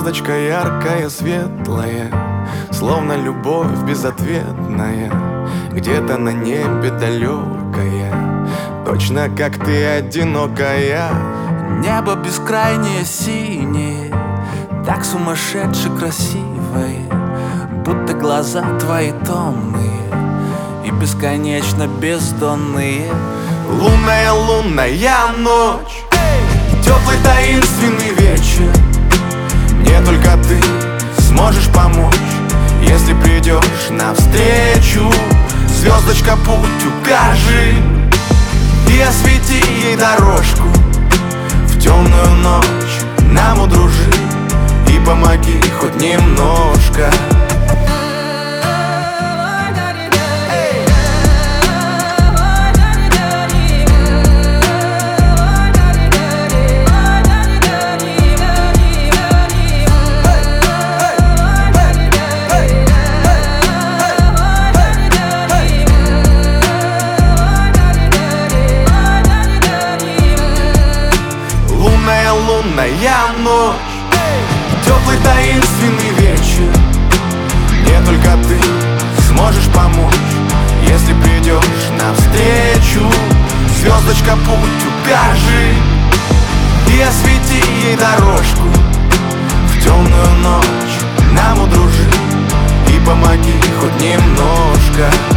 звездочка яркая, светлая, словно любовь безответная, где-то на небе далекая, точно как ты одинокая. Небо бескрайнее синее, так сумасшедше красивое, будто глаза твои томные и бесконечно бездонные. Лунная, лунная ночь, теплый таинственный вечер. Мне только ты сможешь помочь, если придешь навстречу. Звездочка, путь укажи и освети ей дорожку. В темную ночь нам удружи и помоги хоть немножко. Лунная ночь, теплый таинственный вечер. Мне только ты сможешь помочь, если придешь навстречу. Звездочка, путь укажи и освети ей дорожку. В темную ночь нам удружи и помоги хоть немножко.